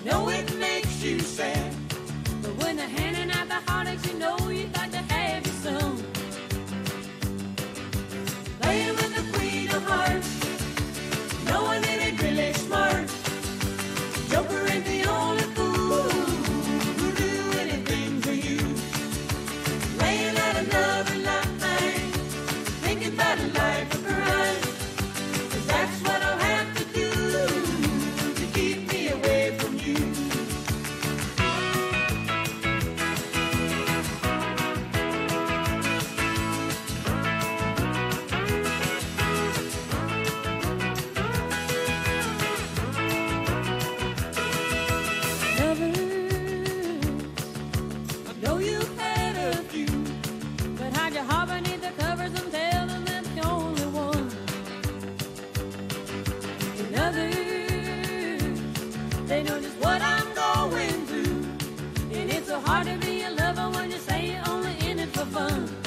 know it makes you sad. But when they're handing out the heartaches, you know you got to have your some. Playing with the queen of hearts, knowing it ain't really smart. Joker ain't the only fool who'll do anything for you. Laying out another lifeline, thinking about a life of crime. 'Cause that's what I'll have to do to keep me away from you. Know you've had a few, But hide your heart beneath the covers and tell them that's the only one. And others, they know just what I'm going through. And it's so hard to be a lover when you say you're only in it for fun.